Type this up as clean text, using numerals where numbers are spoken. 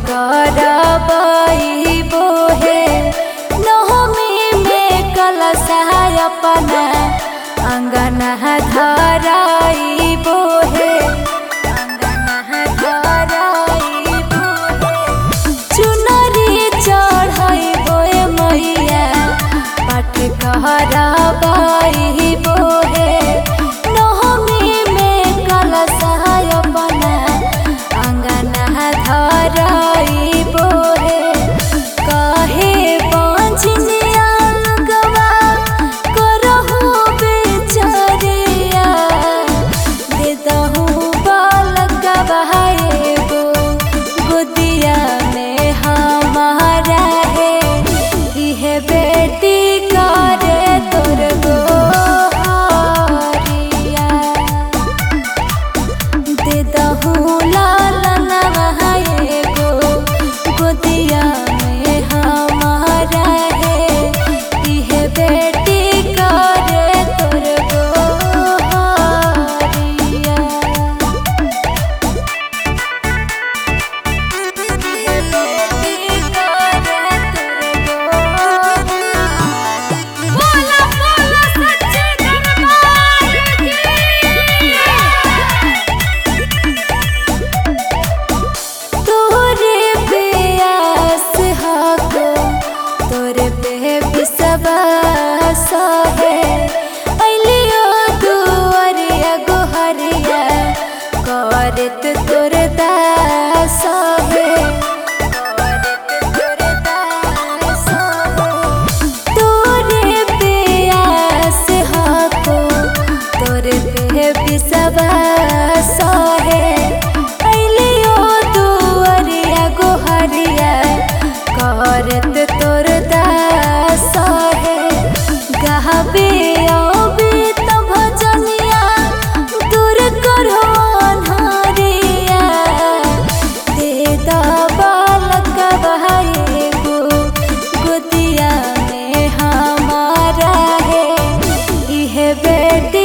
करबई बोहे नवमी में कलशा अपना अंगना धराई बोहे चुनरी चढ़ई बोए मैया पाठ करबई बोहे नवमी में कलशा अपना अंगना धराई बोहे कहे बांझनिया गवा करहु बेचारिया दे दहु बालकवा एगो गोदिया में हमारा है इहे बेटी करे तोर गोहरिया दे दहु लालनवा एगो गोदिया में हमारा है इहे बेटी करे तोर गोहरिया इहे बेटी करे तोर बोला बोला सच्चे दरबार की। तोरे प्यास हको तोरे पे विश्वास है अलियो दुआरिया गोहरिया करत तोर दास है तोरे प्यास हको तोरे पे विश्वास है अलियो दुआरिया गोहरिया करत तोर दास है गहबे आबे त भजनिया दूर करो अन्हारिया दे द बालकवा एगो गोदिया में हमारा है इहे बेटी